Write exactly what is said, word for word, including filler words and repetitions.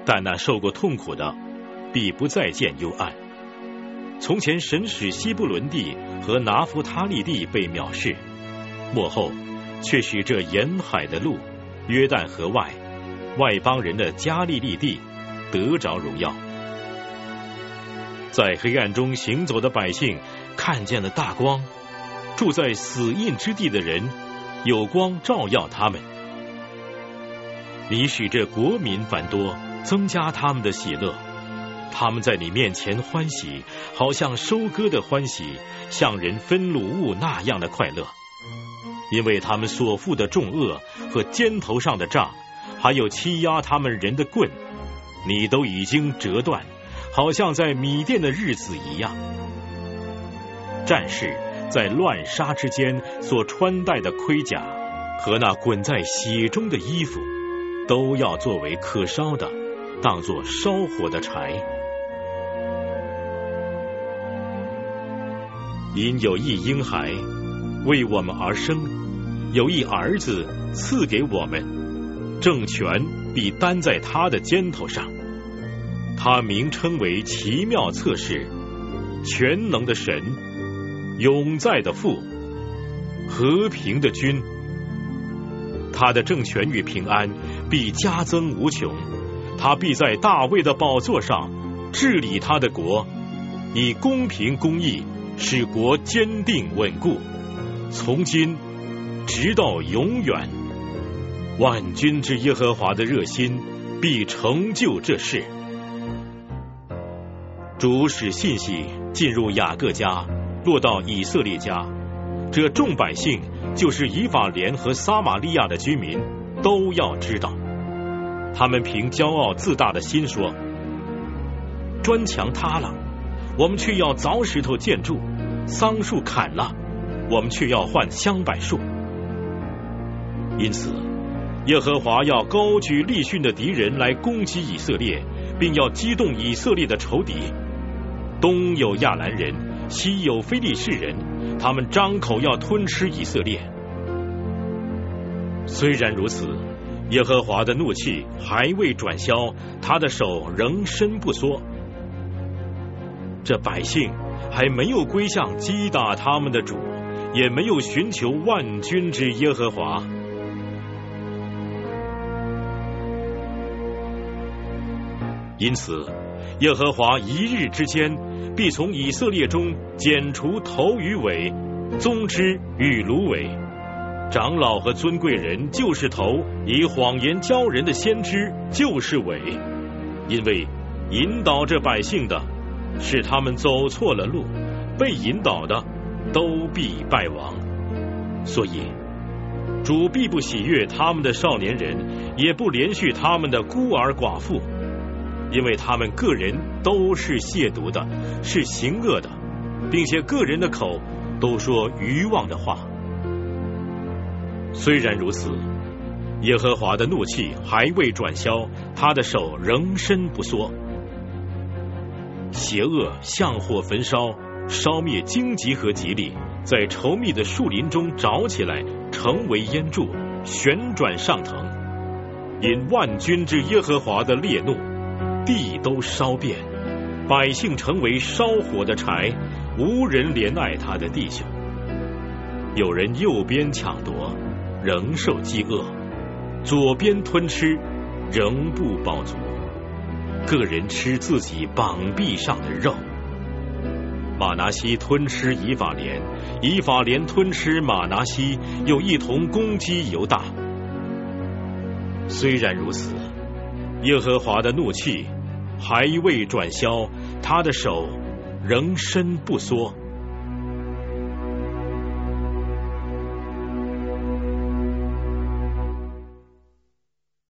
但那受过痛苦的，必不再见幽暗。从前神使西布伦地和拿弗他利地被藐视，末后却使这沿海的路、约旦河外、外邦人的加利利地得着荣耀。在黑暗中行走的百姓看见了大光，住在死荫之地的人有光照耀他们。你使这国民繁多，增加他们的喜乐，他们在你面前欢喜，好像收割的欢喜，像人分掳物那样的快乐。因为他们所负的重恶和肩头上的杖，还有欺压他们人的棍，你都已经折断，好像在米甸的日子一样。战士在乱杀之间所穿戴的盔甲和那滚在血中的衣服，都要作为可烧的，当作烧火的柴。因有一婴孩为我们而生，有一儿子赐给我们，政权必担在他的肩头上。他名称为奇妙策士，全能的神，永在的父，和平的君。他的政权与平安必加增无穷，他必在大卫的宝座上治理他的国，以公平公义使国坚定稳固，从今直到永远。万军之耶和华的热心必成就这事。主使信息进入雅各家，落到以色列家，这众百姓就是以法莲和撒玛利亚的居民，都要知道。他们凭骄傲自大的心说，砖墙塌了，我们却要凿石头建筑；桑树砍了，我们却要换香柏树。因此耶和华要高举利汛的敌人来攻击以色列，并要激动以色列的仇敌。东有亚兰人，西有非利士人，他们张口要吞吃以色列。虽然如此，耶和华的怒气还未转消，他的手仍伸不缩。这百姓还没有归向击打他们的主，也没有寻求万军之耶和华。因此耶和华一日之间必从以色列中剪除头与尾，宗之与芦苇。长老和尊贵人就是头，以谎言教人的先知就是尾。因为引导这百姓的使他们走错了路，被引导的都必败亡。所以主必不喜悦他们的少年人，也不连续他们的孤儿寡妇，因为他们个人都是亵渎的，是行恶的，并且个人的口都说愚妄的话。虽然如此，耶和华的怒气还未转消，他的手仍伸不缩。邪恶像火焚烧，烧灭荆棘和吉利，在稠密的树林中着起来，成为烟柱，旋转上腾。因万军之耶和华的烈怒，地都烧遍，百姓成为烧火的柴，无人怜爱他的弟兄。有人右边抢夺，仍受饥饿；左边吞吃，仍不饱足。个人吃自己膀臂上的肉。马拿西吞吃以法莲，以法莲吞吃马拿西，又一同攻击犹大。虽然如此，耶和华的怒气还未转消，他的手仍伸不缩。